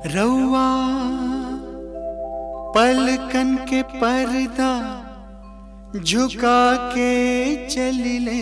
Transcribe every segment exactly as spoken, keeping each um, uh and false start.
रउआ पलकन के पर्दा झुका के चलिले,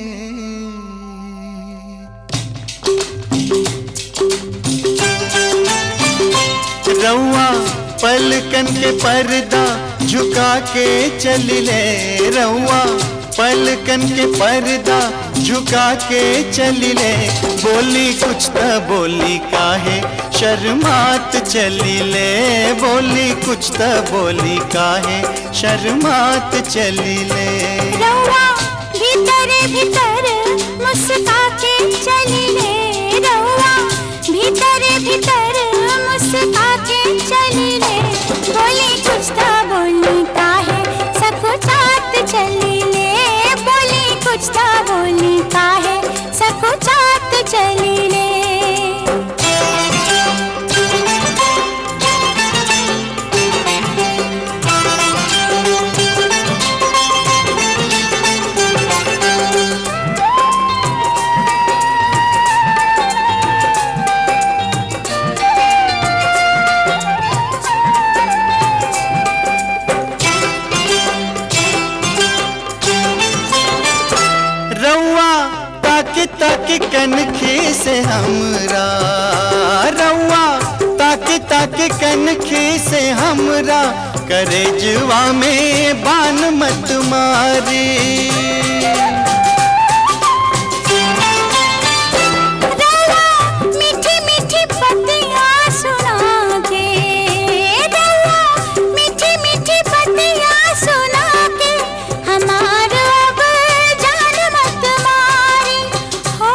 रउआ पलकन के पर्दा झुका के चलिले, रउआ पलकन के पर्दा झुका के चलिले। बोली कुछ त बोली काहे शर्मात चलिले, बोली कुछ त बोली काहे शर्मात चलिले। रउआ भीतर भीतर मुस्का के चलिले, रउआ भीतर भीतर मुस्का के चलिले। बोली कुछ त बोली काहे सकुचात चलिले, बोली कुछ त बोली काहे सकुचात चलिले। ताकि ताकि कनखी से हमरा, रउआ ताकि ताकि कनखी से हमरा करेजवा में बान मत मारी। मीठी मीठी पत्तियां सुना के, रउआ मीठी मीठी पत्तियां सुना के हमार अब जान मत मारी। हो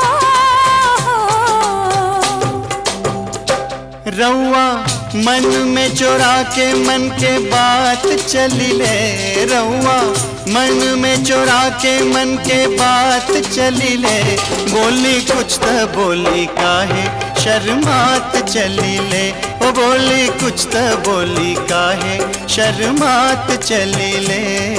रउआ मन में चोरा के मन के बात चलिले, रउआ मन में चोरा के मन के बात चलिले। बोली कुछ त बोली काहे शर्मात चलिले, ओ बोली कुछ त बोली काहे शर्मात चलिले।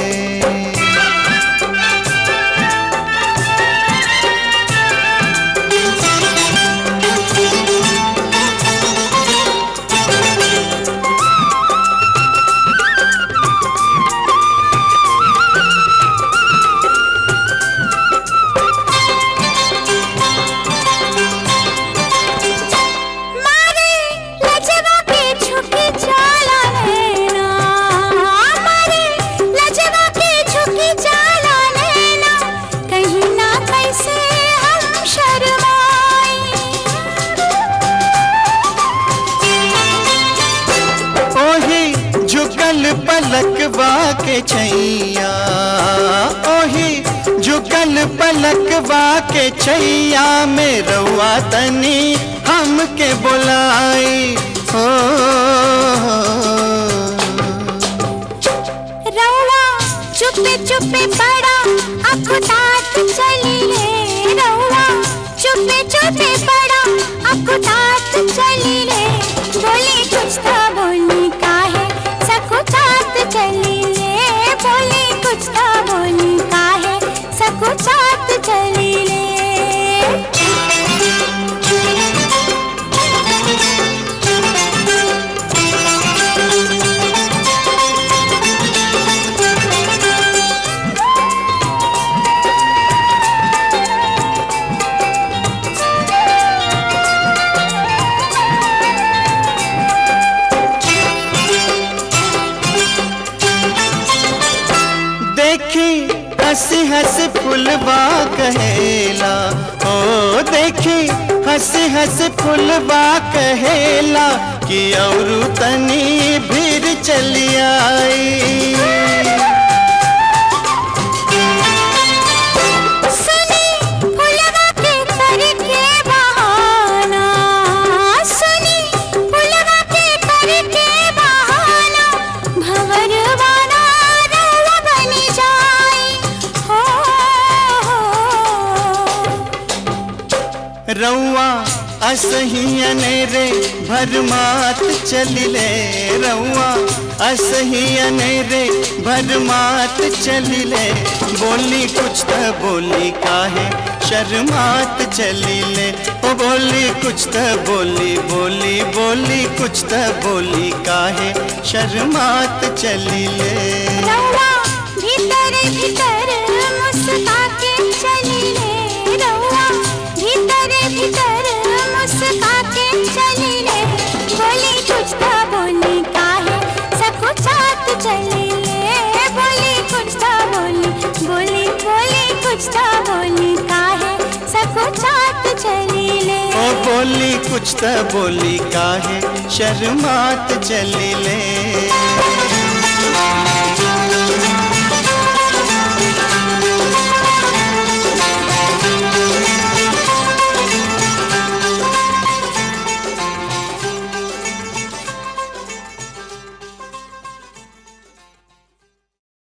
पलकवा के छैया, ओही झुकल पलकवा के छैया में रउआ तनी हमके बुलाई। हो रउआ चुपे चुपे बड़ा अकुतात चलिले, रउआ चुपे चुपे बड़ा अकुतात चलिले। बोली कुछ त बोली काहे सकुचात चलिले, बोली कुछ त बोली काहे सकुचात चलिले। हंसी हंसी फुलवा कहेला, ओ देखी हंसी हंसी फुलवा कहेला कि और तनी भीड़ चली आई। सुनी फुलवा के करके बहाना, सुनी फुलवा के करके बहाना भंवरवाना रउआ बनी जाई। रउआ असही अनेरे भरमात चलिले, रउआ असही अनेरे भरमात चलिले। बोली कुछ त बोली काहे शर्मात चलिले, ओ बोली कुछ त बोली बोली बोली बोली कुछ त बोली काहे शर्मात चली ले। रउआ भीतर भीतर मुस्का के चली ले, रउआ भीतर भीतर मुस्का के चली ले। बोली कुछ त बोली काहे सकुचात चली ले, बोली कुछ त बोली, बोली बोली कुछ त बोली काहे सकुचात चली ले। ओ बोली कुछ त बोली काहे शर्मात चली ले।